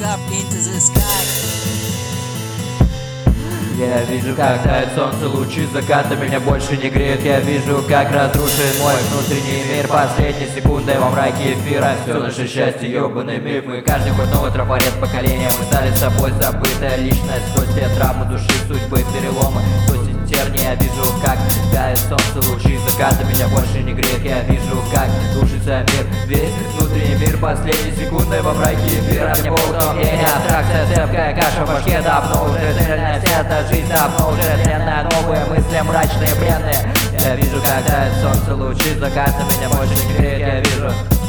up into the sky. Я вижу, как тает солнце, лучи заката меня больше не греют. Я вижу, как разрушен мой внутренний мир. Последней секундой во мраке эфира. Все наше счастье, ёбаный миф. Мы каждый хоть новый трафарет поколения. Мы стали собой забытая личность. Сквозь те травмы души, судьбы, переломы, сквозь тернии. Я вижу, как тает солнце, лучи заката меня больше не греют. Я вижу, как рушится мир, весь внутренний мир. Последней секундой во мраке эфира. Мне полутомление, абстракция, цепкая каша в башке. Давно уже цельность, это жизнь давно уже длинная. Новые мысли мрачные, бренные. Я вижу, как тает солнце, лучи заката меня больше не греют. Я вижу